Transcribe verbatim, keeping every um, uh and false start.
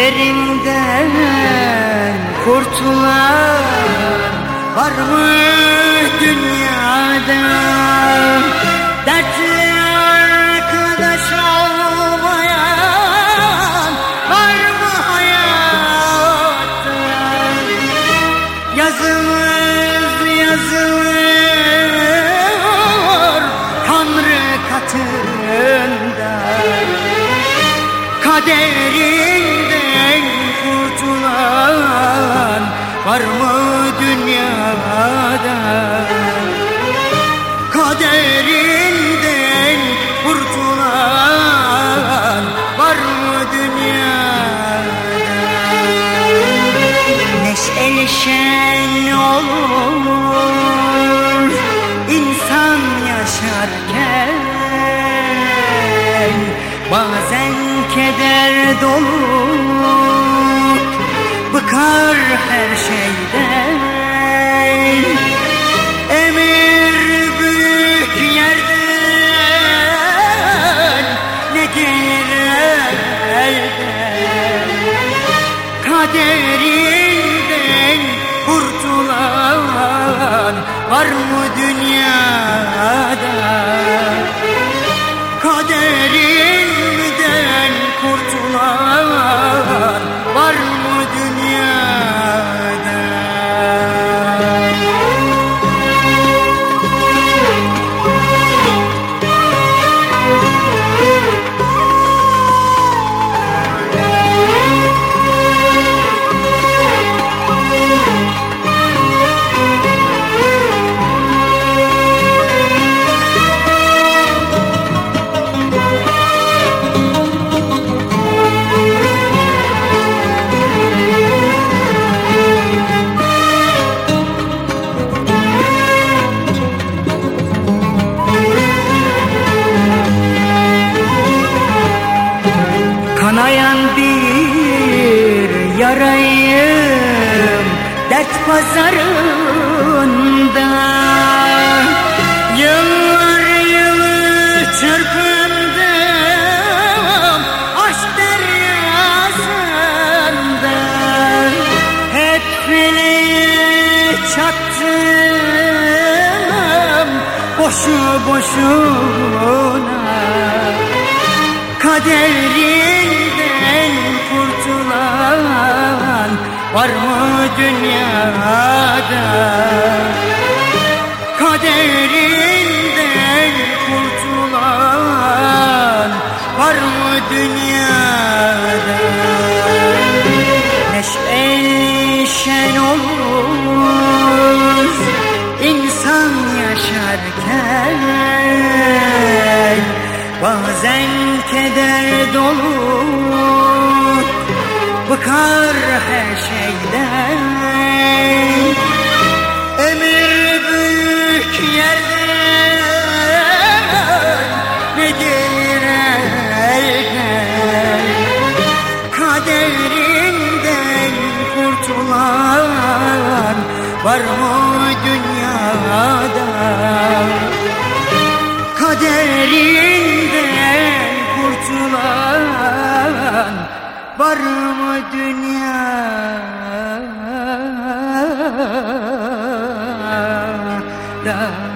kaderinden kurtulan var mı dünyada? Dertli arkadaş olmayan var mı hayatta? Yazımız yazılıyor Tanrı katında, kaderinden kurtulan var mı dünyada? Kaderinden kurtulan var mı dünyada? Neşeli şen olur insan yaşarken, bazen keder dolu bıkar her şeyden. Emir büyük yerden ne gelir elden? Kaderinden kurtulan var mı dünyada? Kaderinden kurtulan var mı dünyada? Kanayan bir yarayım dert pazarında, yıllar yılı çırpındım aşk deryasında. Hep feleğe çattım boşu boşuna, kaderinden kurtulan var mı dünyada? Kaderinden kurtulan var mı dünyada? Neşe şen olur insan yaşarken, bazen keder dolu bıkar her şeyden. Emir büyük yerden ne gelir elden? Kaderinden kurtulan var mı dünyada? Kaderinden kurtulan var mı dünyada?